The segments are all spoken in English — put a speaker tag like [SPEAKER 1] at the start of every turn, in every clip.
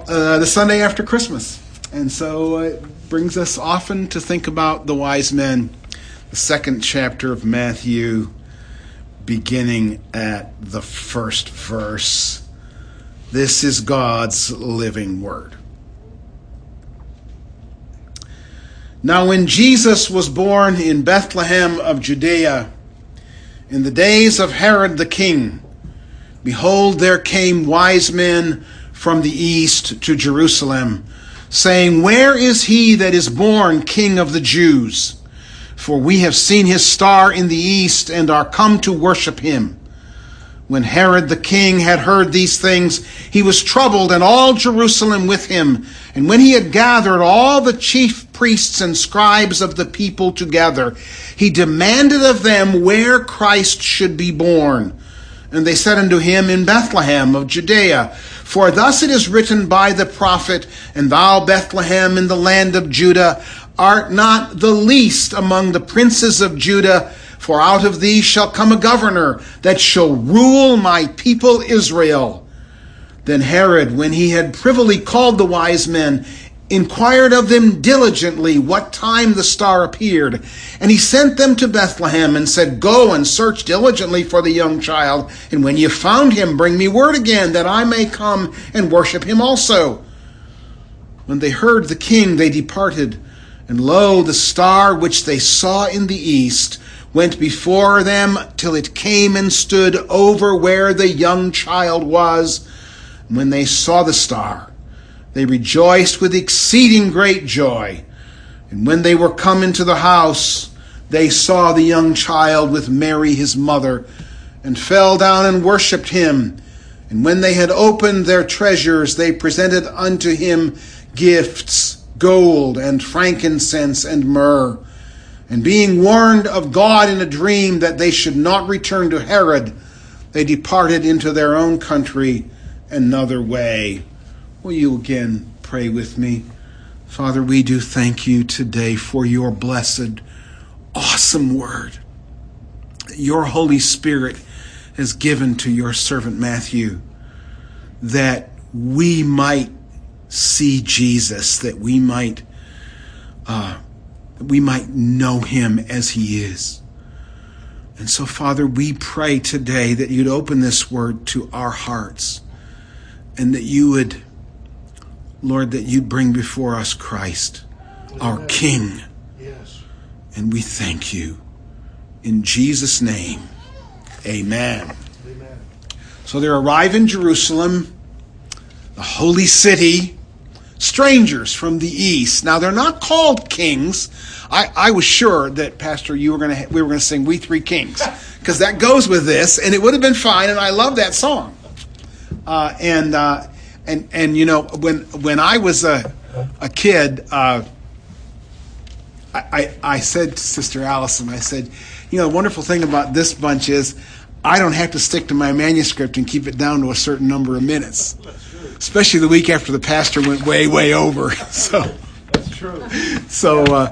[SPEAKER 1] the Sunday after Christmas. And so it brings us often to think about the wise men. The second chapter of Matthew, beginning at the first verse. This is God's living word. Now when Jesus was born in Bethlehem of Judea, in the days of Herod the king, behold, there came wise men from the east to Jerusalem, saying, Where is he that is born King of the Jews? For we have seen his star in the east and are come to worship him. When Herod the king had heard these things, he was troubled, and all Jerusalem with him. And when he had gathered all the chief priests and scribes of the people together, he demanded of them where Christ should be born. And they said unto him, In Bethlehem of Judea. For thus it is written by the prophet, And thou, Bethlehem, in the land of Judah, art not the least among the princes of Judah, for out of thee shall come a governor that shall rule my people Israel. Then Herod, when he had privily called the wise men, inquired of them diligently what time the star appeared. And he sent them to Bethlehem and said, Go and search diligently for the young child, and when you found him, bring me word again, that I may come and worship him also. When they heard the king, they departed. And lo, the star which they saw in the east went before them till it came and stood over where the young child was. And when they saw the star, they rejoiced with exceeding great joy. And when they were come into the house, they saw the young child with Mary his mother, and fell down and worshipped him. And when they had opened their treasures, they presented unto him gifts, gold and frankincense and myrrh. And being warned of God in a dream that they should not return to Herod, they departed into their own country another way. Will you again pray with me? Father, we do thank you today for your blessed, awesome word that your Holy Spirit has given to your servant Matthew, that we might see Jesus, that we might know him as he is. And so, Father, we pray today that you'd open this word to our hearts, and that you would, Lord, that you'd bring before us Christ, our King.
[SPEAKER 2] Yes.
[SPEAKER 1] And we thank you. In Jesus' name, amen.
[SPEAKER 2] Amen.
[SPEAKER 1] So there arrive in Jerusalem, the holy city, strangers from the east. Now they're not called kings. I was sure that, Pastor, we were going to sing "We Three Kings," because that goes with this, and it would have been fine. And I love that song. And you know, when I was a kid, I said to Sister Allison, I said, you know, the wonderful thing about this bunch is I don't have to stick to my manuscript and keep it down to a certain number of minutes. Especially the week after the pastor went way over. So
[SPEAKER 2] that's true.
[SPEAKER 1] So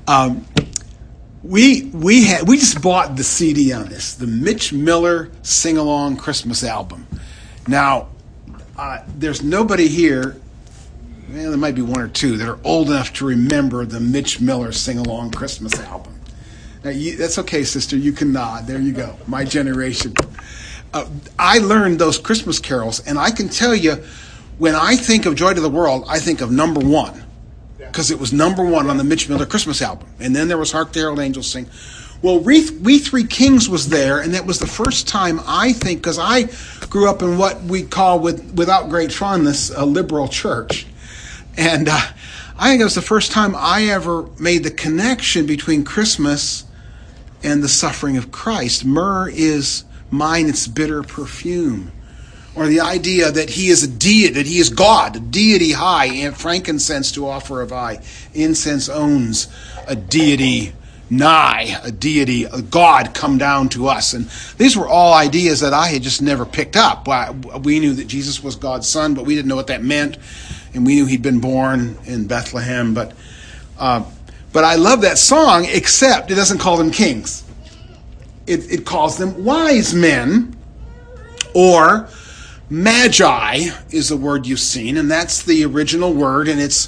[SPEAKER 1] we just bought the CD on this, the Mitch Miller Sing Along Christmas album. Now there's nobody here. Well, there might be one or two that are old enough to remember the Mitch Miller Sing Along Christmas album. Now, that's okay, sister. You can nod. There you go. My generation. I learned those Christmas carols, and I can tell you, when I think of Joy to the World, I think of number one, because it was number one on the Mitch Miller Christmas album. And then there was Hark the Herald Angels Sing. Well, We Three Kings was there, and that was the first time, I think, because I grew up in what we call, without great fondness, a liberal church. And I think it was the first time I ever made the connection between Christmas and the suffering of Christ. Myrrh is mine, its bitter perfume. Or the idea that he is a deity, that he is God, a deity high, and frankincense to offer of high. Incense owns a deity nigh, a deity, a God come down to us. And these were all ideas that I had just never picked up. We knew that Jesus was God's son, but we didn't know what that meant. And we knew he'd been born in Bethlehem. But I love that song, except it doesn't call them kings. It calls them wise men, or Magi is the word you've seen, and that's the original word, and it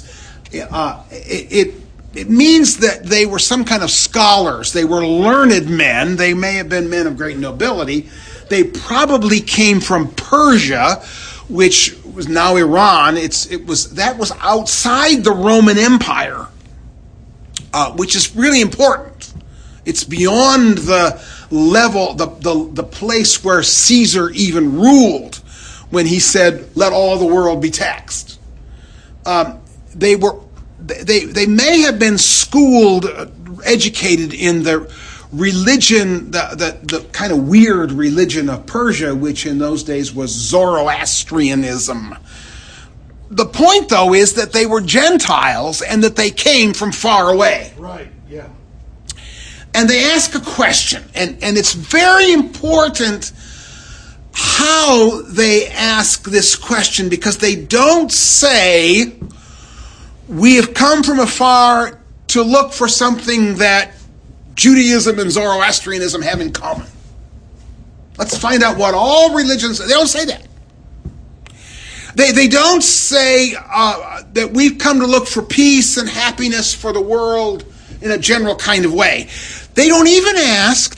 [SPEAKER 1] means that they were some kind of scholars. They were learned men. They may have been men of great nobility. They probably came from Persia, which was now Iran. That was outside the Roman Empire, which is really important. It's beyond the level, the place where Caesar even ruled when he said, "Let all the world be taxed." They may have been schooled, educated in the religion, the kind of weird religion of Persia, which in those days was Zoroastrianism. The point, though, is that they were Gentiles and that they came from far away.
[SPEAKER 2] Right, yeah.
[SPEAKER 1] And they ask a question, and it's very important how they ask this question, because they don't say, "We have come from afar to look for something that Judaism and Zoroastrianism have in common. Let's find out what all religions..." They don't say that. They don't say that we've come to look for peace and happiness for the world in a general kind of way. They don't even ask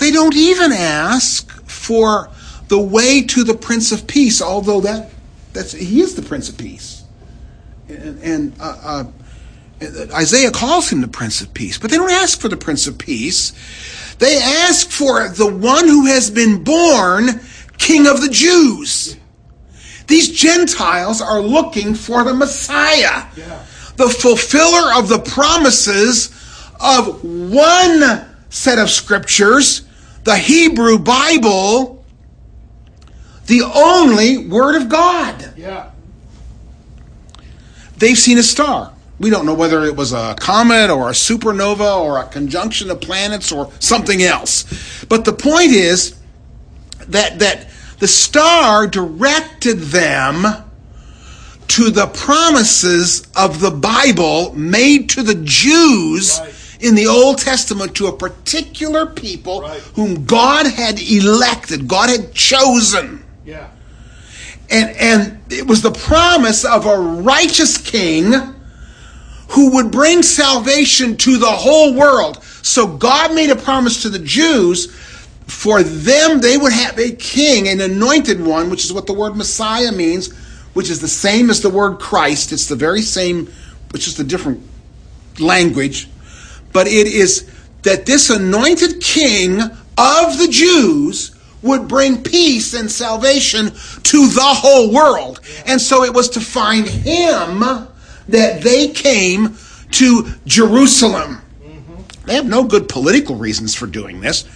[SPEAKER 1] for the way to the Prince of Peace, although he is the Prince of Peace. And Isaiah calls him the Prince of Peace. But they don't ask for the Prince of Peace. They ask for the one who has been born King of the Jews. These Gentiles are looking for the Messiah, the fulfiller of the promises of one set of scriptures, the Hebrew Bible, the only Word of God.
[SPEAKER 2] Yeah.
[SPEAKER 1] They've seen a star. We don't know whether it was a comet or a supernova or a conjunction of planets or something else. But the point is that the star directed them to the promises of the Bible made to the Jews in the Old Testament, to a particular people whom God had elected, God had chosen.
[SPEAKER 2] Yeah.
[SPEAKER 1] And it was the promise of a righteous king who would bring salvation to the whole world. So God made a promise to the Jews. For them, they would have a king, an anointed one, which is what the word Messiah means, which is the same as the word Christ. It's the very same, which is a different language. But it is that this anointed king of the Jews would bring peace and salvation to the whole world. And so it was to find him that they came to Jerusalem. They have no good political reasons for doing this.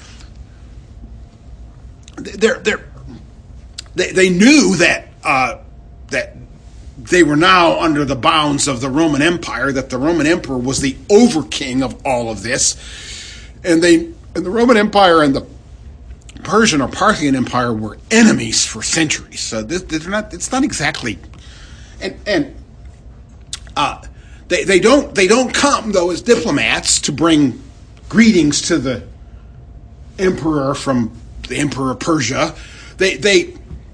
[SPEAKER 1] They knew that they were now under the bounds of the Roman Empire, that the Roman Emperor was the overking of all of this, and the Roman Empire and the Persian or Parthian Empire were enemies for centuries. So it's not exactly, and they don't come though as diplomats to bring greetings to the emperor from the Emperor of Persia. They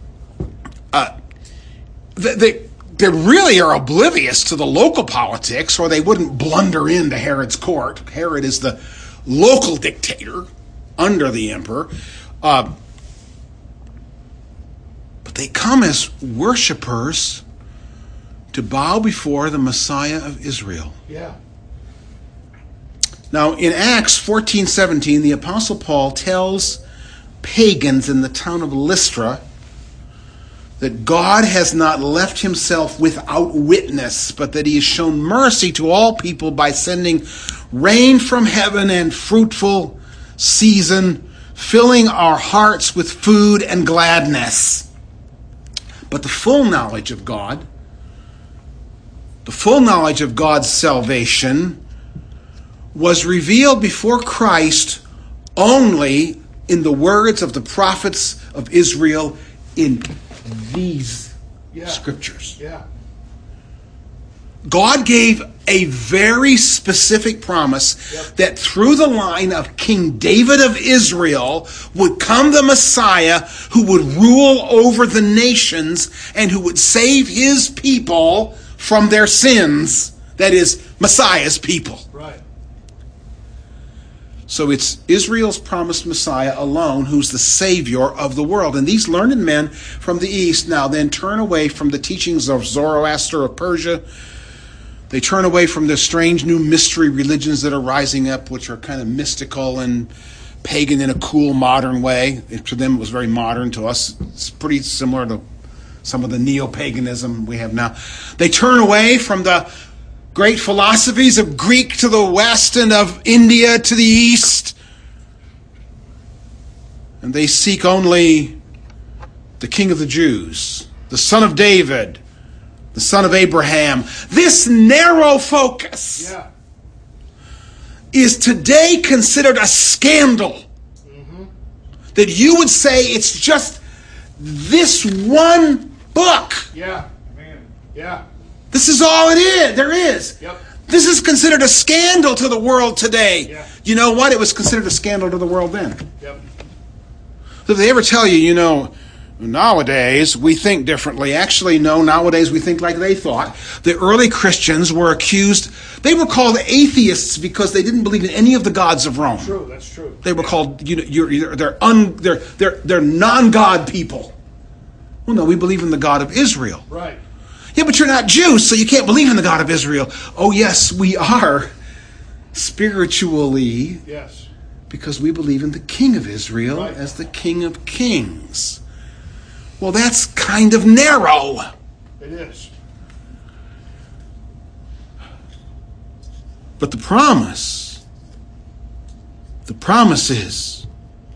[SPEAKER 1] really are oblivious to the local politics, or they wouldn't blunder into Herod's court. Herod is the local dictator under the emperor. But they come as worshipers to bow before the Messiah of Israel.
[SPEAKER 2] Yeah.
[SPEAKER 1] Now, in Acts 14:17, the Apostle Paul tells pagans in the town of Lystra that God has not left himself without witness, but that he has shown mercy to all people by sending rain from heaven and fruitful season, filling our hearts with food and gladness. But the full knowledge of God, the full knowledge of God's salvation, was revealed before Christ only in the words of the prophets of Israel in these scriptures.
[SPEAKER 2] Yeah.
[SPEAKER 1] God gave a very specific promise that through the line of King David of Israel would come the Messiah who would rule over the nations and who would save his people from their sins. That is, Messiah's people.
[SPEAKER 2] Right.
[SPEAKER 1] So it's Israel's promised Messiah alone who's the Savior of the world. And these learned men from the East now then turn away from the teachings of Zoroaster of Persia. They turn away from the strange new mystery religions that are rising up, which are kind of mystical and pagan in a cool, modern way. To them, it was very modern. To us, it's pretty similar to some of the neo-paganism we have now. They turn away from the great philosophies of Greek to the west and of India to the east. And they seek only the King of the Jews, the Son of David, the Son of Abraham. This narrow focus is today considered a scandal. That you would say it's just this one book.
[SPEAKER 2] Yeah, man. Yeah.
[SPEAKER 1] This is all it is. There is.
[SPEAKER 2] Yep.
[SPEAKER 1] This is considered a scandal to the world today.
[SPEAKER 2] Yeah.
[SPEAKER 1] You know what? It was considered a scandal to the world then.
[SPEAKER 2] Yep.
[SPEAKER 1] So if they ever tell you, nowadays we think differently. Actually, no, nowadays we think like they thought. The early Christians were accused, they were called atheists because they didn't believe in any of the gods of Rome.
[SPEAKER 2] True, that's true.
[SPEAKER 1] They were called, they're non-God people. Well, no, we believe in the God of Israel.
[SPEAKER 2] Right.
[SPEAKER 1] Yeah, but you're not Jews, so you can't believe in the God of Israel. Oh, yes, we are spiritually.
[SPEAKER 2] Yes.
[SPEAKER 1] Because we believe in the King of Israel
[SPEAKER 2] Right.
[SPEAKER 1] as the King of Kings. Well, that's kind of narrow.
[SPEAKER 2] It is.
[SPEAKER 1] But the promise is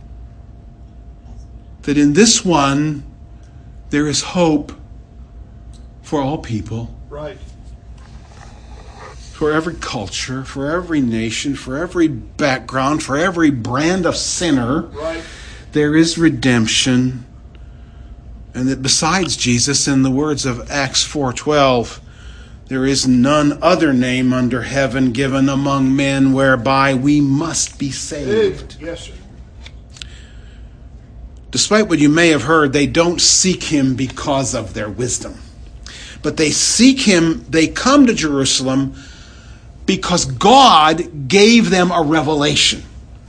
[SPEAKER 1] that in this one there is hope for all people,
[SPEAKER 2] Right.
[SPEAKER 1] for every culture, for every nation, for every background, for every brand of sinner.
[SPEAKER 2] Right.
[SPEAKER 1] There is redemption. And that besides Jesus, in the words of Acts 4:12, there is none other name under heaven given among men whereby we must be saved.
[SPEAKER 2] Yes, sir.
[SPEAKER 1] Despite what you may have heard, they don't seek him because of their wisdom. But they seek him, they come to Jerusalem because God gave them a revelation.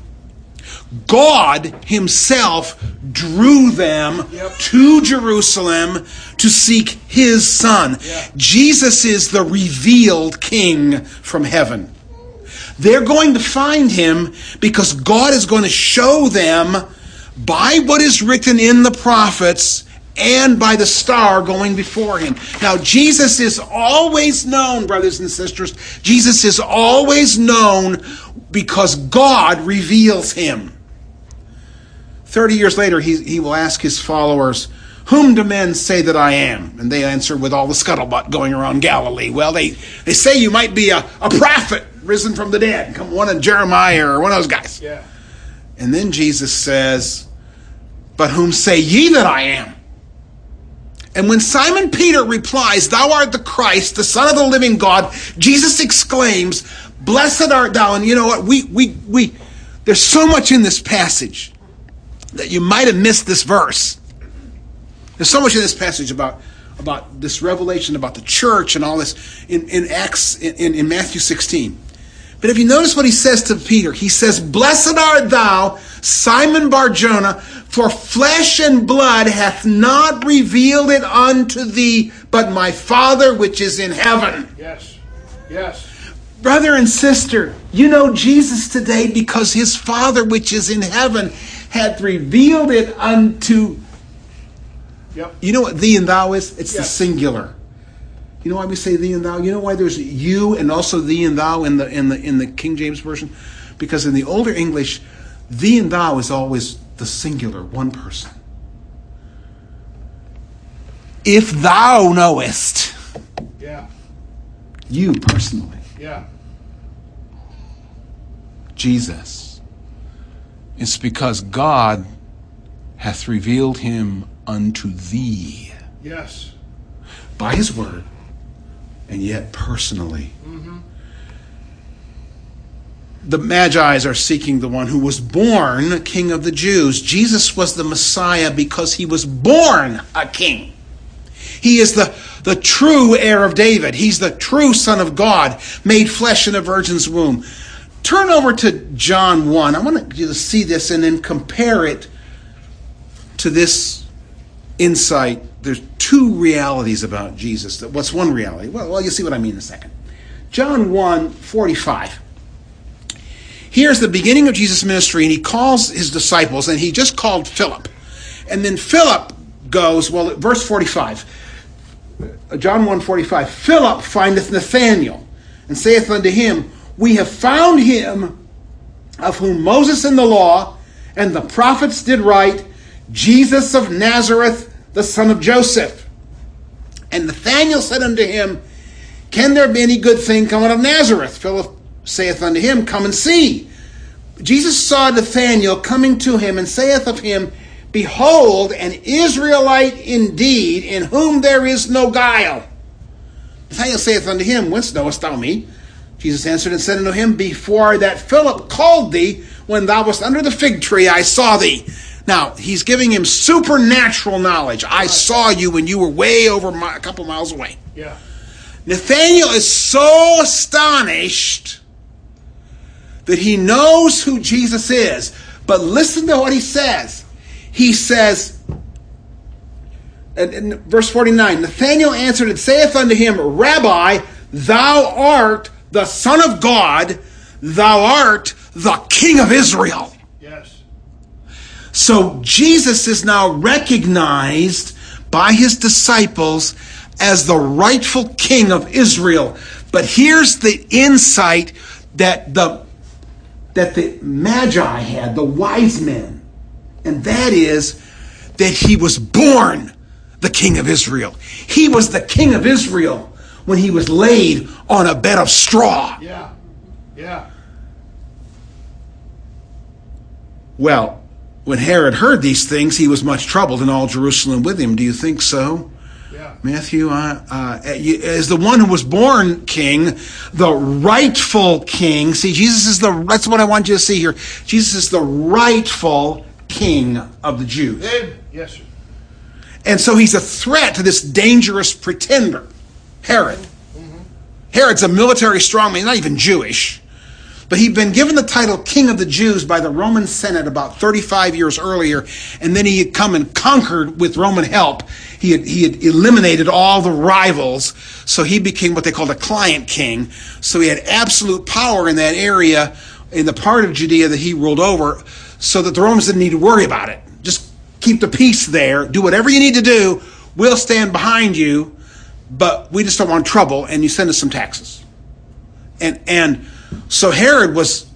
[SPEAKER 1] God himself drew them to Jerusalem to seek his Son. Jesus is the revealed King from heaven. They're going to find him because God is going to show them by what is written in the prophets and by the star going before him. Now, Jesus is always known, brothers and sisters. Jesus is always known because God reveals him. 30 years later, he will ask his followers, "Whom do men say that I am?" And they answer with all the scuttlebutt going around Galilee. Well, they say you might be a prophet risen from the dead. Come one of Jeremiah or one of those guys.
[SPEAKER 2] Yeah.
[SPEAKER 1] And then Jesus says, "But whom say ye that I am?" And when Simon Peter replies, "Thou art the Christ, the Son of the living God," Jesus exclaims, "Blessed art thou." And you know what? We there's so much in this passage that you might have missed this verse. There's so much in this passage about this revelation about the church and all this in Acts in Matthew 16. But if you notice what he says to Peter, he says, "Blessed art thou, Simon Bar-Jonah, for flesh and blood hath not revealed it unto thee, but my Father which is in heaven."
[SPEAKER 2] Yes. Yes.
[SPEAKER 1] Brother and sister, you know Jesus today because his Father which is in heaven hath revealed it unto.
[SPEAKER 2] Yep.
[SPEAKER 1] You know what thee and thou is? It's the
[SPEAKER 2] Yes.
[SPEAKER 1] singular. You know why we say thee and thou? You know why there's you and also thee and thou in the King James Version? Because in the older English, thee and thou is always the singular, one person. If thou knowest,
[SPEAKER 2] Yeah.
[SPEAKER 1] you personally,
[SPEAKER 2] Yeah.
[SPEAKER 1] Jesus, it's because God hath revealed him unto thee
[SPEAKER 2] Yes.
[SPEAKER 1] by his word and yet personally. The Magi's are seeking the one who was born King of the Jews. Jesus was the Messiah because he was born a king. He is the true heir of David. He's the true Son of God, made flesh in a virgin's womb. Turn over to John 1. I want you to see this and then compare it to this insight. There's two realities about Jesus. What's one reality? Well, you'll see what I mean in a second. John 1:45. Here's the beginning of Jesus' ministry, and he calls his disciples, and he just called Philip. And then Philip goes, well, verse 45. John 1:45. Philip findeth Nathanael, and saith unto him, We have found him of whom Moses in the law and the prophets did write, Jesus of Nazareth, the son of Joseph. And Nathanael said unto him, Can there be any good thing come out of Nazareth? Philip saith unto him, Come and see. Jesus saw Nathanael coming to him, and saith of him, Behold, an Israelite indeed, in whom there is no guile. Nathanael saith unto him, Whence knowest thou me? Jesus answered and said unto him, Before that Philip called thee, when thou wast under the fig tree, I saw thee. Now, he's giving him supernatural knowledge. I saw you when you were way over a couple miles away.
[SPEAKER 2] Yeah.
[SPEAKER 1] Nathanael is so astonished that he knows who Jesus is. But listen to what he says. He says, in verse 49, Nathanael answered and saith unto him, Rabbi, thou art the Son of God, thou art the King of Israel.
[SPEAKER 2] Yes.
[SPEAKER 1] So Jesus is now recognized by his disciples as the rightful king of Israel. But here's the insight that the Magi had, the wise men. And that is that he was born the king of Israel. He was the king of Israel when he was laid on a bed of straw.
[SPEAKER 2] Yeah. Yeah.
[SPEAKER 1] Well, when Herod heard these things, he was much troubled, and all Jerusalem with him. Do you think so?
[SPEAKER 2] Yeah.
[SPEAKER 1] Matthew, as the one who was born king, the rightful king. See, that's what I want you to see here. Jesus is the rightful king of the Jews.
[SPEAKER 2] Yes, sir.
[SPEAKER 1] And so he's a threat to this dangerous pretender, Herod. Herod's a military strongman. He's not even Jewish. But he'd been given the title King of the Jews by the Roman Senate about 35 years earlier, and then he had come and conquered with Roman help. He had eliminated all the rivals, so he became what they called a client king. So he had absolute power in that area, in the part of Judea that he ruled over, so that the Romans didn't need to worry about it. Just keep the peace there. Do whatever you need to do. We'll stand behind you, but we just don't want trouble, and you send us some taxes. And so Herod was,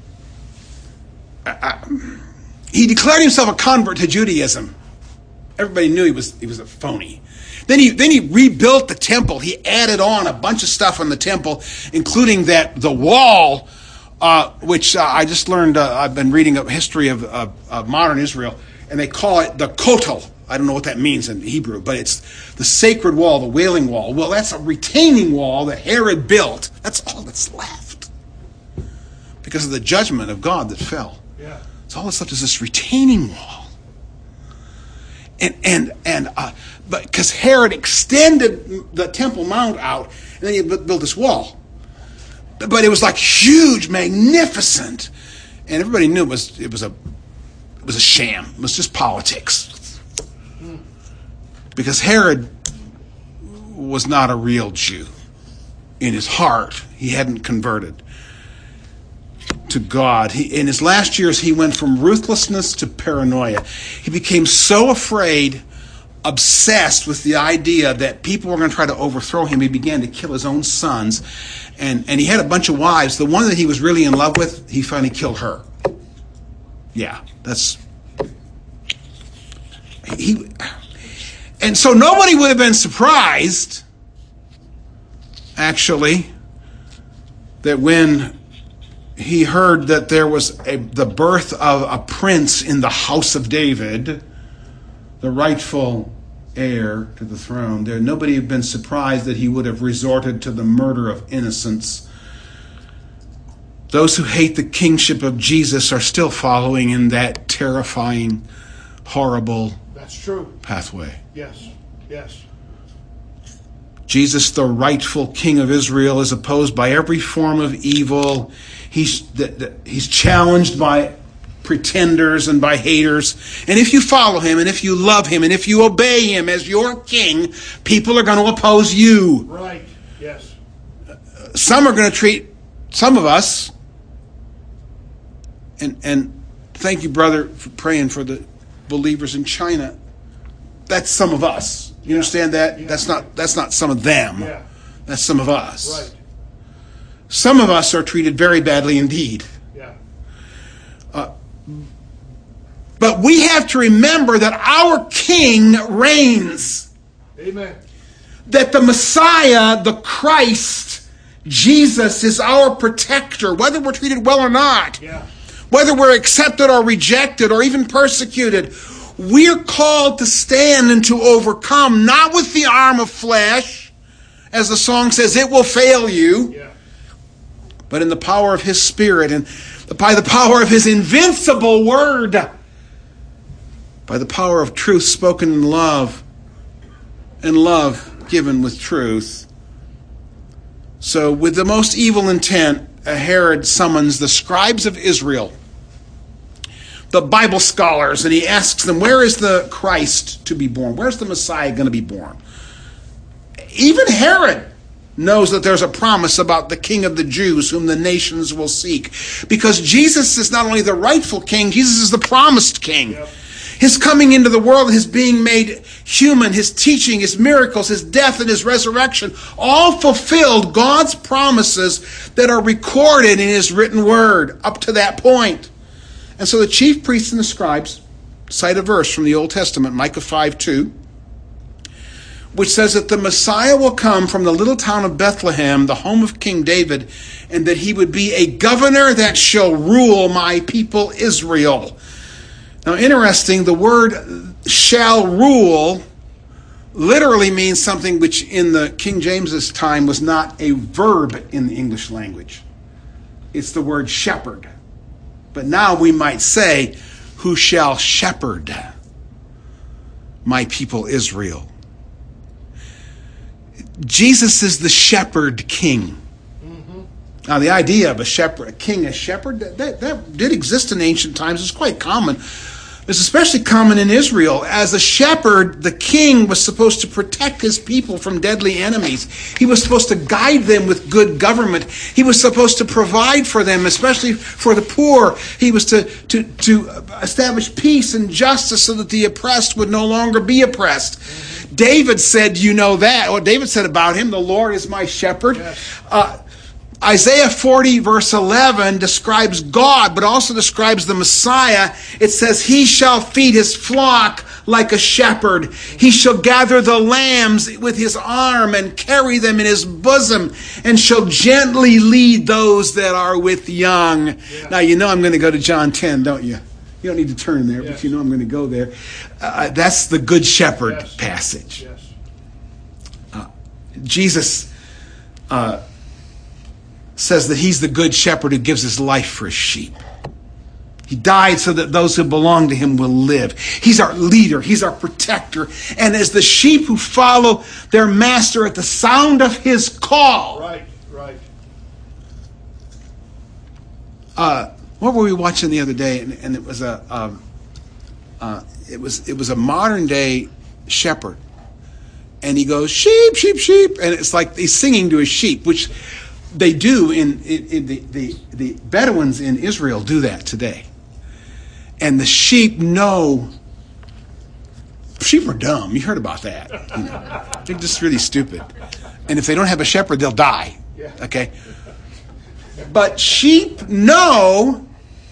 [SPEAKER 1] he declared himself a convert to Judaism. Everybody knew he was a phony. Then he rebuilt the temple. He added on a bunch of stuff on the temple, including the wall, which I just learned. I've been reading a history of modern Israel, and they call it the Kotel. I don't know what that means in Hebrew, but it's the sacred wall, the Wailing Wall. Well, that's a retaining wall that Herod built. That's all that's left because of the judgment of God that fell.
[SPEAKER 2] Yeah.
[SPEAKER 1] So all that's left is this retaining wall. But because Herod extended the Temple Mount out, and then he built this wall. But it was like huge, magnificent, and everybody knew it was a sham. It was just politics. Because Herod was not a real Jew. In his heart, he hadn't converted to God. In his last years, he went from ruthlessness to paranoia. He became so afraid, obsessed with the idea that people were going to try to overthrow him, he began to kill his own sons. And he had a bunch of wives. The one that he was really in love with, he finally killed her. Yeah, and so nobody would have been surprised, actually, that when he heard that there was the birth of a prince in the house of David, the rightful heir to the throne. Nobody had been surprised that he would have resorted to the murder of innocents. Those who hate the kingship of Jesus are still following in that terrifying, horrible
[SPEAKER 2] That's true.
[SPEAKER 1] pathway.
[SPEAKER 2] Yes. Yes.
[SPEAKER 1] Jesus, the rightful king of Israel, is opposed by every form of evil. He's challenged by pretenders and by haters. And if you follow him, and if you love him, and if you obey him as your king, people are going to oppose you.
[SPEAKER 2] Right. Yes.
[SPEAKER 1] Some are going to treat some of us, and thank you, brother, for praying for the believers in China. That's some of us. You understand that?
[SPEAKER 2] Yeah.
[SPEAKER 1] That's not some of them.
[SPEAKER 2] Yeah.
[SPEAKER 1] That's some of us.
[SPEAKER 2] Right.
[SPEAKER 1] Some of us are treated very badly indeed.
[SPEAKER 2] Yeah.
[SPEAKER 1] But we have to remember that our King reigns.
[SPEAKER 2] Amen.
[SPEAKER 1] That the Messiah, the Christ, Jesus, is our protector, whether we're treated well or not.
[SPEAKER 2] Yeah.
[SPEAKER 1] Whether we're accepted or rejected or even persecuted. We're called to stand and to overcome, not with the arm of flesh, as the song says, it will fail you,
[SPEAKER 2] Yeah.
[SPEAKER 1] but in the power of his Spirit and by the power of his invincible word, by the power of truth spoken in love, and love given with truth. So with the most evil intent, Herod summons the scribes of Israel, the Bible scholars, and he asks them, where is the Christ to be born? Where's the Messiah going to be born? Even Herod knows that there's a promise about the King of the Jews whom the nations will seek. Because Jesus is not only the rightful king, Jesus is the promised king.
[SPEAKER 2] Yep.
[SPEAKER 1] His coming into the world, his being made human, his teaching, his miracles, his death, and his resurrection, all fulfilled God's promises that are recorded in his written word up to that point. And so the chief priests and the scribes cite a verse from the Old Testament, Micah 5:2, which says that the Messiah will come from the little town of Bethlehem, the home of King David, and that he would be a governor that shall rule my people Israel. Now, interesting, the word shall rule literally means something which in the King James's time was not a verb in the English language. It's the word shepherd. But now we might say, who shall shepherd my people Israel? Jesus is the shepherd king.
[SPEAKER 2] Mm-hmm.
[SPEAKER 1] Now, the idea of a king as shepherd, that did exist in ancient times. It's quite common. It's especially common in Israel. As a shepherd, the king was supposed to protect his people from deadly enemies. He was supposed to guide them with good government. He was supposed to provide for them, especially for the poor. He was to establish peace and justice so that the oppressed would no longer be oppressed. David said, you know that. What David said about him, the Lord is my shepherd.
[SPEAKER 2] Yes.
[SPEAKER 1] Isaiah 40 verse 11 describes God, but also describes the Messiah. It says, he shall feed his flock like a shepherd. He shall gather the lambs with his arm and carry them in his bosom, and shall gently lead those that are with young.
[SPEAKER 2] Yeah.
[SPEAKER 1] Now, you know I'm going to go to John 10, don't you? You don't need to turn there,
[SPEAKER 2] Yes.
[SPEAKER 1] but you know I'm going to go there. That's the Good Shepherd
[SPEAKER 2] Yes.
[SPEAKER 1] passage.
[SPEAKER 2] Yes.
[SPEAKER 1] Jesus says that he's the good shepherd who gives his life for his sheep. He died so that those who belong to him will live. He's our leader. He's our protector. And as the sheep who follow their master at the sound of his call.
[SPEAKER 2] Right. Right.
[SPEAKER 1] What were we watching the other day? And it was it was a modern day shepherd. And he goes, sheep, sheep, sheep. And it's like he's singing to his sheep, which they do in the Bedouins in Israel do that today. And the sheep know. Sheep are dumb. You heard about that. You know. They're just really stupid. And if they don't have a shepherd, they'll die.
[SPEAKER 2] Yeah.
[SPEAKER 1] Okay? But sheep know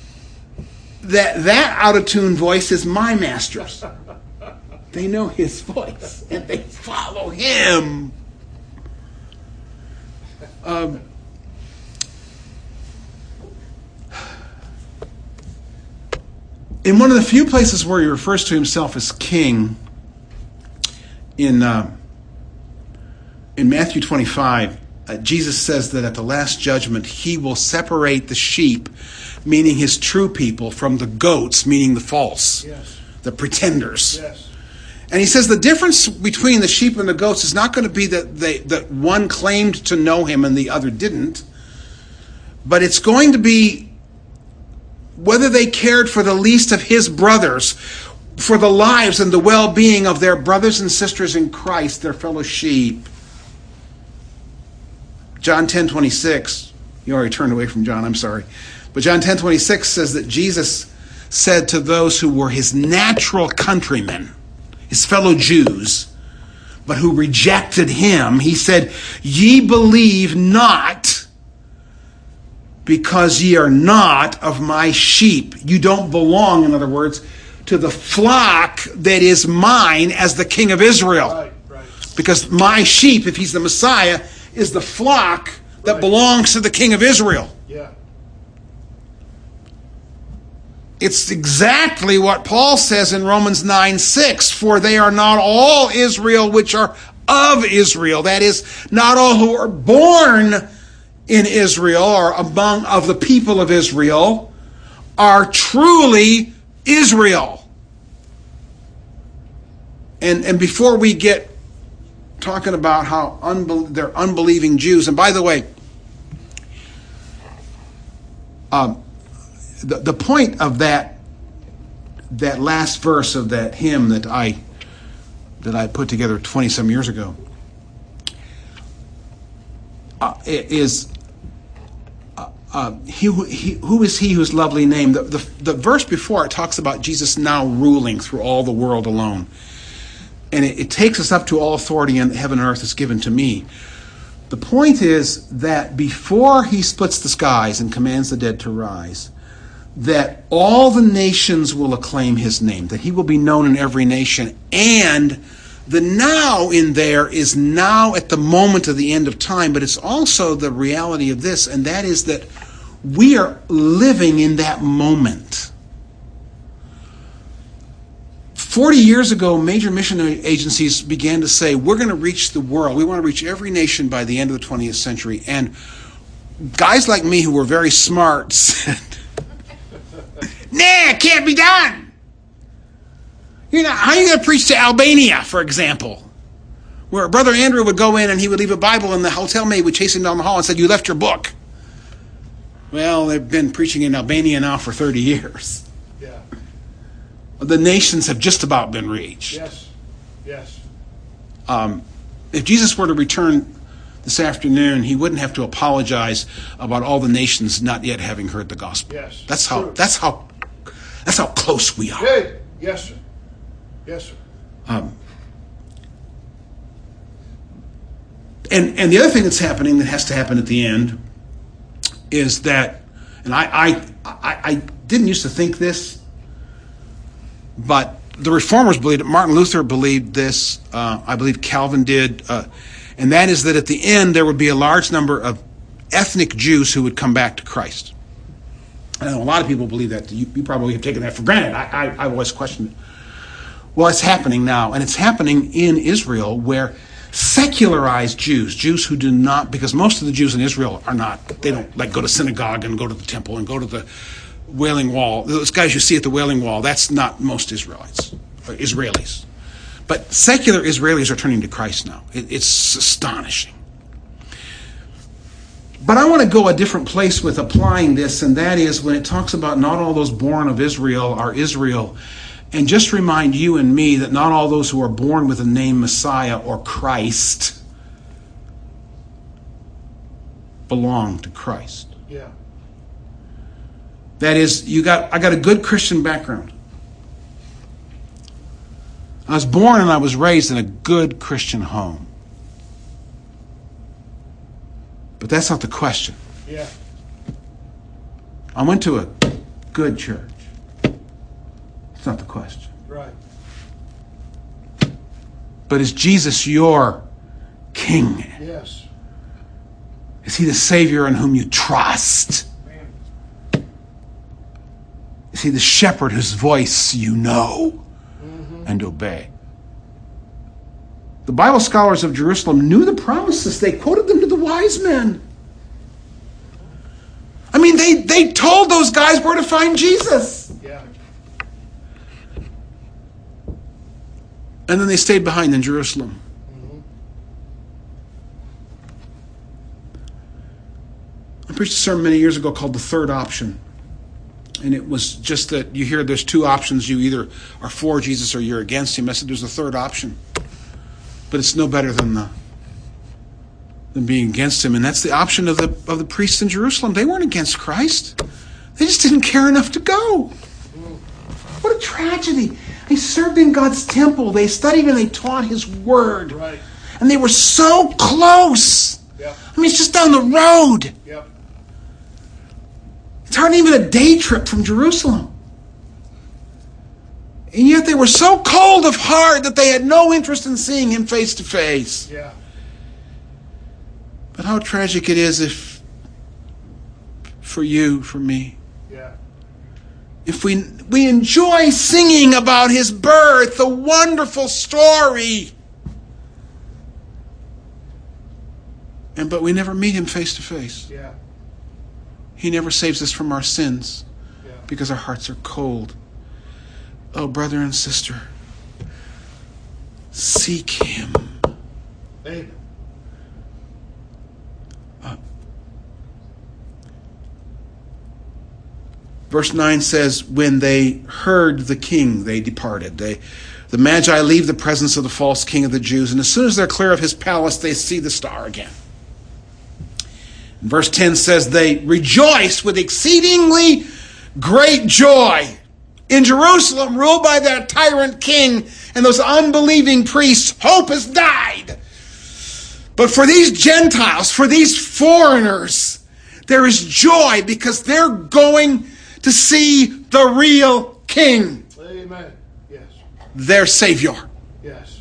[SPEAKER 1] that out-of-tune voice is my master's. They know his voice, and they follow him. In one of the few places where he refers to himself as king, in Matthew 25, Jesus says that at the last judgment, he will separate the sheep, meaning his true people, from the goats, meaning the false,
[SPEAKER 2] Yes.
[SPEAKER 1] the pretenders.
[SPEAKER 2] Yes.
[SPEAKER 1] And he says the difference between the sheep and the goats is not going to be that one claimed to know him and the other didn't, but it's going to be whether they cared for the least of his brothers, for the lives and the well-being of their brothers and sisters in Christ, their fellow sheep. John 10:26, you already turned away from John, I'm sorry. But John 10:26 says that Jesus said to those who were his natural countrymen, his fellow Jews, but who rejected him, he said, "Ye believe not, because ye are not of my sheep." You don't belong, in other words, to the flock that is mine as the King of Israel.
[SPEAKER 2] Right. Right.
[SPEAKER 1] Because my sheep, if he's the Messiah, is the flock that belongs to the King of Israel.
[SPEAKER 2] Yeah.
[SPEAKER 1] It's exactly what Paul says in Romans 9:6, "For they are not all Israel which are of Israel." That is, not all who are born in Israel or among of the people of Israel are truly Israel. And before we get talking about how they're unbelieving Jews, and by the way, the point of that last verse of that hymn that I put together 20-some years ago is who is he whose lovely name? The verse before it talks about Jesus now ruling through all the world alone. And it takes us up to all authority in heaven and earth is given to me. The point is that before he splits the skies and commands the dead to rise, that all the nations will acclaim his name, that he will be known in every nation. And the now in there is now at the moment of the end of time, but it's also the reality of this, and that is that we are living in that moment. 40 years ago, major missionary agencies began to say, we're going to reach the world. We want to reach every nation by the end of the 20th century. And guys like me who were very smart said, nah, it can't be done. You know, how are you going to preach to Albania, for example? Where Brother Andrew would go in and he would leave a Bible and the hotel maid would chase him down the hall and said, you left your book. Well, they've been preaching in Albania now for 30 years.
[SPEAKER 2] Yeah.
[SPEAKER 1] The nations have just about been reached.
[SPEAKER 2] Yes. Yes.
[SPEAKER 1] If Jesus were to return this afternoon, he wouldn't have to apologize about all the nations not yet having heard the gospel.
[SPEAKER 2] Yes.
[SPEAKER 1] That's how close we are.
[SPEAKER 2] Good. Yes, sir. Yes, sir.
[SPEAKER 1] And the other thing that's happening that has to happen at the end is that, and I didn't used to think this, but the Reformers believed it. Martin Luther believed this. I believe Calvin did. And that is that at the end there would be a large number of ethnic Jews who would come back to Christ. I know a lot of people believe that. You probably have taken that for granted. I've always questioned it. Well, it's happening now. And it's happening in Israel where secularized Jews who do not, because most of the Jews in Israel are not, they don't like go to synagogue and go to the temple and go to the Wailing Wall. Those guys you see at the Wailing Wall, that's not most Israelites, or Israelis. But secular Israelis are turning to Christ now. It's astonishing. But I want to go a different place with applying this, and that is when it talks about not all those born of Israel are Israel, and just remind you and me that not all those who are born with the name Messiah or Christ belong to Christ.
[SPEAKER 2] Yeah.
[SPEAKER 1] That is, I got a good Christian background. I was born and I was raised in a good Christian home. But that's not the question.
[SPEAKER 2] Yeah.
[SPEAKER 1] I went to a good church. It's not the question.
[SPEAKER 2] Right.
[SPEAKER 1] But is Jesus your King?
[SPEAKER 2] Yes.
[SPEAKER 1] Is he the Savior in whom you trust?
[SPEAKER 2] Man.
[SPEAKER 1] Is he the shepherd whose voice you know and obey? The Bible scholars of Jerusalem knew the promises. They quoted them to the wise men. I mean, they told those guys where to find Jesus.
[SPEAKER 2] Yeah.
[SPEAKER 1] And then they stayed behind in Jerusalem. I preached a sermon many years ago called The Third Option. And it was just that you hear there's two options. You either are for Jesus or you're against him. I said there's a third option. But it's no better than being against him. And that's the option of the priests in Jerusalem. They weren't against Christ. They just didn't care enough to go. What a tragedy. They served in God's temple. They studied and they taught his word.
[SPEAKER 2] Right.
[SPEAKER 1] And they were so close.
[SPEAKER 2] Yep.
[SPEAKER 1] I mean, it's just down the road.
[SPEAKER 2] Yep.
[SPEAKER 1] It's hardly even a day trip from Jerusalem. And yet they were so cold of heart that they had no interest in seeing him face to face.
[SPEAKER 2] Yeah.
[SPEAKER 1] But how tragic it is if, for you, for me,
[SPEAKER 2] Yeah.
[SPEAKER 1] if we enjoy singing about his birth, the wonderful story, but we never meet him face to face.
[SPEAKER 2] Yeah.
[SPEAKER 1] He never saves us from our sins
[SPEAKER 2] Yeah.
[SPEAKER 1] because our hearts are cold. Oh, brother and sister, seek him.
[SPEAKER 2] Amen.
[SPEAKER 1] Verse 9 says, when they heard the king, they departed. The Magi leave the presence of the false king of the Jews, and as soon as they're clear of his palace, they see the star again. And verse 10 says, they rejoice with exceedingly great joy. In Jerusalem, ruled by that tyrant king and those unbelieving priests, hope has died. But for these Gentiles, for these foreigners, there is joy because they're going to see the real king,
[SPEAKER 2] Amen. Yes.
[SPEAKER 1] their Savior.
[SPEAKER 2] Yes.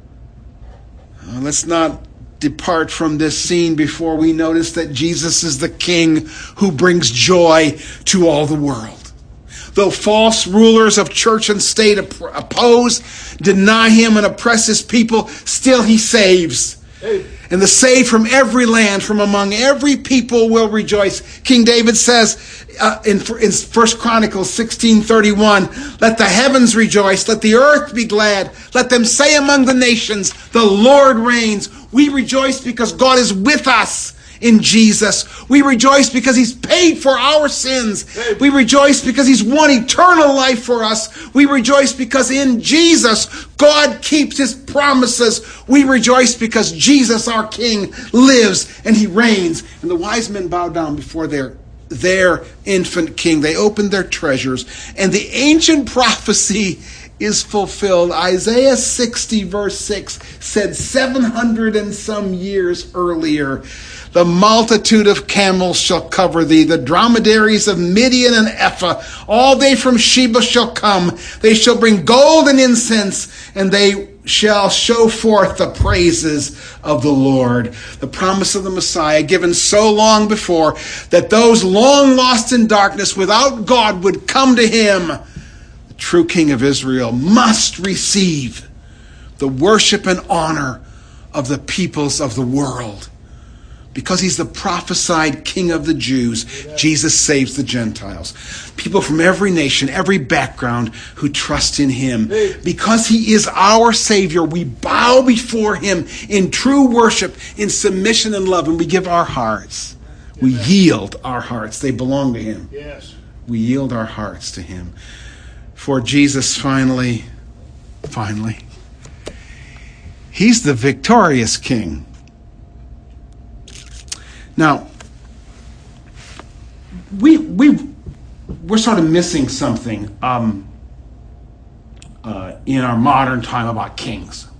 [SPEAKER 1] Let's not depart from this scene before we notice that Jesus is the king who brings joy to all the world. Though false rulers of church and state oppose, deny him, and oppress his people, still he saves.
[SPEAKER 2] Amen.
[SPEAKER 1] And the saved from every land, from among every people will rejoice. King David says in 1 Chronicles 16:31, let the heavens rejoice, let the earth be glad, let them say among the nations, the Lord reigns. We rejoice because God is with us in Jesus. We rejoice because he's paid for our sins. We rejoice because he's won eternal life for us. We rejoice because in Jesus, God keeps his promises. We rejoice because Jesus, our King, lives and he reigns. And the wise men bow down before their infant king. They opened their treasures, and the ancient prophecy is fulfilled. Isaiah 60 verse 6 said 700 and some years earlier, the multitude of camels shall cover thee, the dromedaries of Midian and Ephah, all they from Sheba shall come. They shall bring gold and incense, and they shall show forth the praises of the Lord. The promise of the Messiah given so long before that those long lost in darkness without God would come to him. The true King of Israel must receive the worship and honor of the peoples of the world. Because he's the prophesied King of the Jews, Jesus saves the Gentiles. People from every nation, every background who trust in him. Because he is our Savior, we bow before him in true worship, in submission and love, and we give our hearts. We yield our hearts. They belong to him.
[SPEAKER 2] Yes.
[SPEAKER 1] We yield our hearts to him. For Jesus finally, he's the victorious King. Now, we're sort of missing something in our modern time about kings.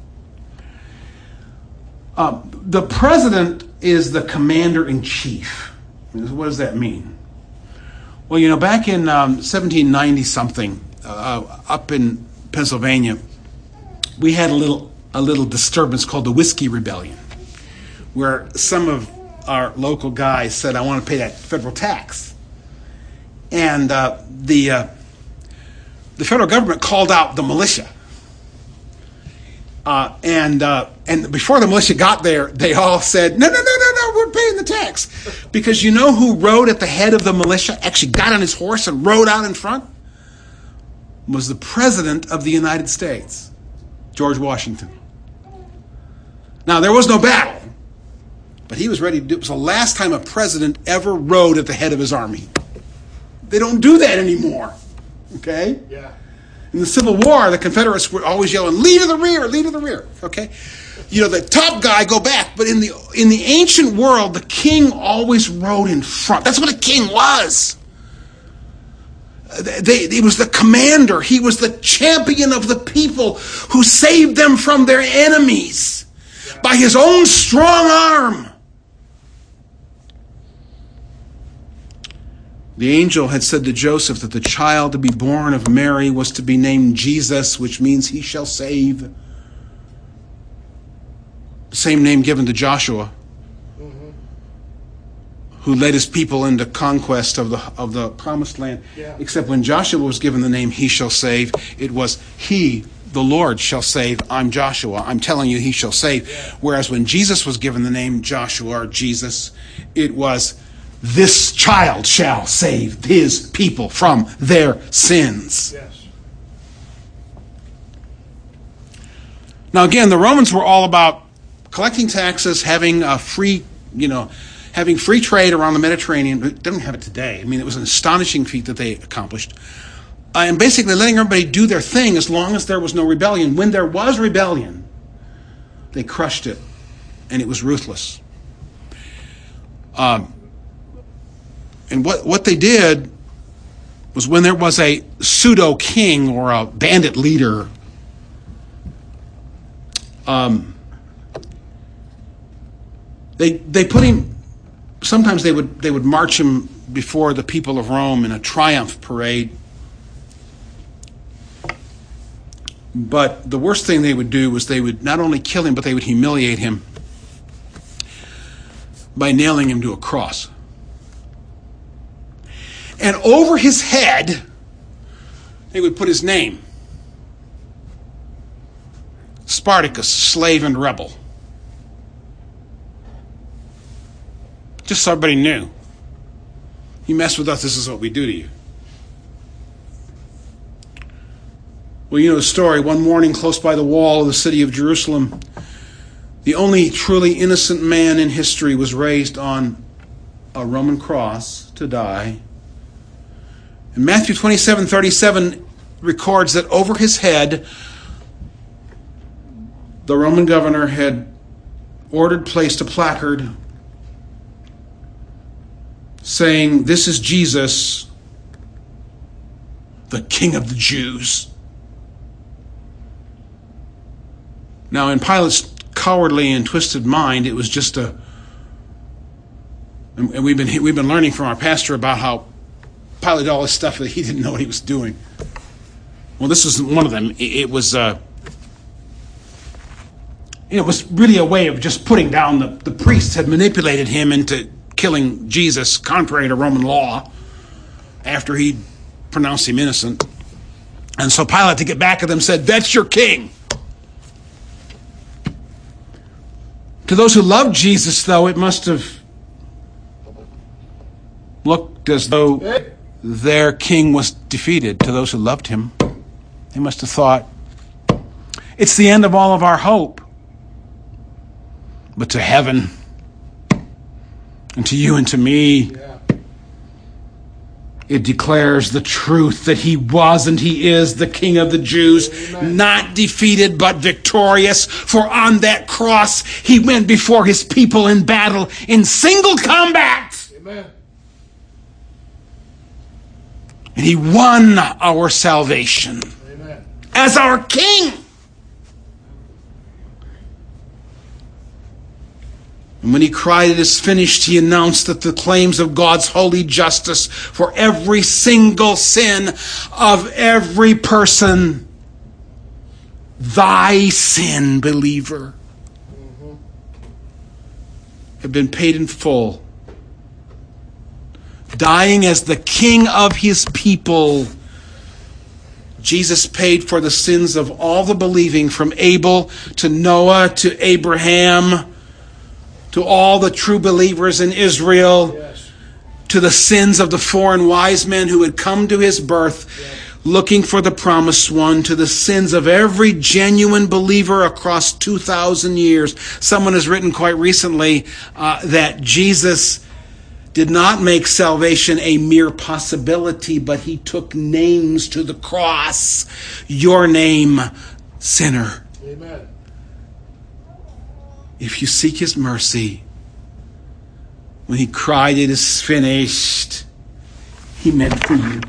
[SPEAKER 1] The president is the commander-in-chief. What does that mean? Well, back in 1790-something, up in Pennsylvania, we had a little disturbance called the Whiskey Rebellion, where some of our local guys said, I want to pay that federal tax. And the federal government called out the militia. And before the militia got there, they all said, no, we're paying the tax. Because you know who rode at the head of the militia, actually got on his horse and rode out in front? Was the President of the United States, George Washington. Now, there was no battle, but he was ready to do it. It was the last time a president ever rode at the head of his army. They don't do that anymore. Okay?
[SPEAKER 2] Yeah.
[SPEAKER 1] In the Civil War, the Confederates were always yelling, "Lead to the rear, lead to the rear." Okay? You know, the top guy go back, but in the ancient world, the king always rode in front. That's what a king was. He was the commander. He was the champion of the people who saved them from their enemies by his own strong arm. The angel had said to Joseph that the child to be born of Mary was to be named Jesus, which means he shall save. The same name given to Joshua, who led his people into conquest of the promised land.
[SPEAKER 2] Yeah.
[SPEAKER 1] Except when Joshua was given the name he shall save, it was he, the Lord, shall save. I'm Joshua. I'm telling you he shall save.
[SPEAKER 2] Yeah.
[SPEAKER 1] Whereas when Jesus was given the name Joshua or Jesus, it was this child shall save his people from their sins.
[SPEAKER 2] Yes.
[SPEAKER 1] Now again, the Romans were all about collecting taxes, having a free, having free trade around the Mediterranean. They don't have it today. I mean, it was an astonishing feat that they accomplished. And basically letting everybody do their thing as long as there was no rebellion. When there was rebellion, they crushed it, and it was ruthless. And what they did was when there was a pseudo-king or a bandit leader, they put him, sometimes they would march him before the people of Rome in a triumph parade. But the worst thing they would do was they would not only kill him, but they would humiliate him by nailing him to a cross. And over his head, they would put his name. Spartacus, slave and rebel. Just so everybody knew. You mess with us, this is what we do to you. Well, you know the story. One morning, close by the wall of the city of Jerusalem, the only truly innocent man in history was raised on a Roman cross to die. And Matthew 27:37 records that over his head, the Roman governor had placed a placard saying, "This is Jesus, the King of the Jews." Now, in Pilate's cowardly and twisted mind, it was just and we've been learning from our pastor about how Pilate did all this stuff that he didn't know what he was doing. Well, this was one of them. It was really a way of just putting down the priests had manipulated him into killing Jesus contrary to Roman law after he pronounced him innocent. And so Pilate, to get back at them, said, "That's your king." To those who loved Jesus, though, it must have looked as though their king was defeated. To those who loved him, they must have thought, it's the end of all of our hope. But to heaven, and to you and to me, it declares the truth that he was and he is the King of the Jews, not defeated but victorious. For on that cross, he went before his people in battle in single combat.
[SPEAKER 2] Amen.
[SPEAKER 1] And he won our salvation.
[SPEAKER 2] Amen.
[SPEAKER 1] As our King. And when he cried, "It is finished," he announced that the claims of God's holy justice for every single sin of every person, thy sin, believer, have been paid in full. Dying as the King of his people, Jesus paid for the sins of all the believing, from Abel to Noah to Abraham, to all the true believers in Israel,
[SPEAKER 2] Yes.
[SPEAKER 1] to the sins of the foreign wise men who had come to his birth, looking for the promised one, to the sins of every genuine believer across 2,000 years. Someone has written quite recently that Jesus did not make salvation a mere possibility, but he took names to the cross. Your name, sinner.
[SPEAKER 2] Amen.
[SPEAKER 1] If you seek his mercy, when he cried, "It is finished," he meant for you.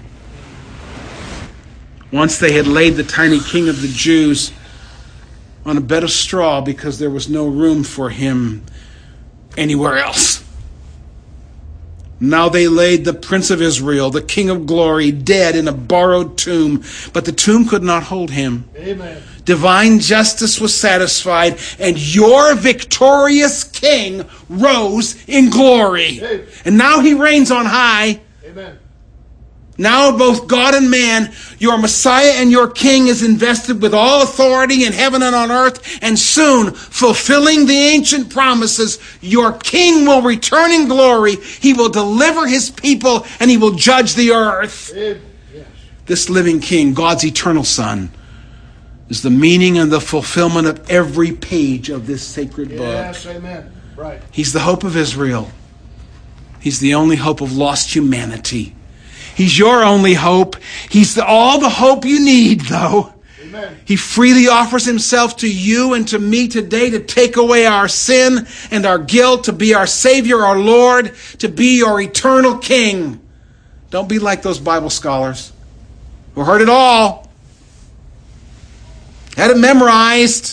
[SPEAKER 1] Once they had laid the tiny king of the Jews on a bed of straw because there was no room for him anywhere else. Now they laid the Prince of Israel, the King of Glory, dead in a borrowed tomb, but the tomb could not hold him.
[SPEAKER 2] Amen.
[SPEAKER 1] Divine justice was satisfied, and your victorious King rose in glory.
[SPEAKER 2] Amen.
[SPEAKER 1] And now he reigns on high.
[SPEAKER 2] Amen.
[SPEAKER 1] Now both God and man, your Messiah and your King, is invested with all authority in heaven and on earth, and soon, fulfilling the ancient promises, your King will return in glory. He will deliver his people, and he will judge the earth.
[SPEAKER 2] Amen. Yes.
[SPEAKER 1] This living King, God's eternal Son, is the meaning and the fulfillment of every page of this sacred book.
[SPEAKER 2] Yes. Amen. Right.
[SPEAKER 1] He's the hope of Israel. He's the only hope of lost humanity. He's your only hope. He's all the hope you need, though.
[SPEAKER 2] Amen.
[SPEAKER 1] He freely offers himself to you and to me today to take away our sin and our guilt, to be our Savior, our Lord, to be your eternal King. Don't be like those Bible scholars who heard it all, had it memorized,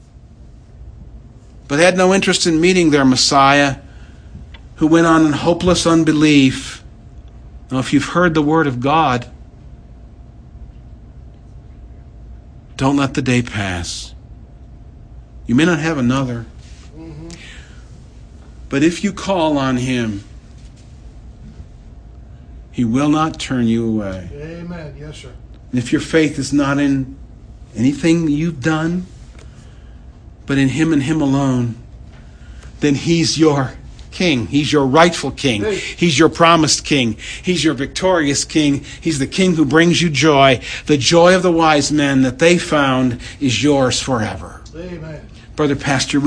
[SPEAKER 1] but had no interest in meeting their Messiah, who went on in hopeless unbelief. Now, if you've heard the word of God, don't let the day pass. You may not have another. But if you call on him, he will not turn you away.
[SPEAKER 2] Amen. Yes, sir.
[SPEAKER 1] And if your faith is not in anything you've done, but in him and him alone, then he's your King. He's your rightful King. He's your promised King. He's your victorious King. He's the King who brings you joy. The joy of the wise men that they found is yours forever.
[SPEAKER 2] Amen.
[SPEAKER 1] Brother Pastor,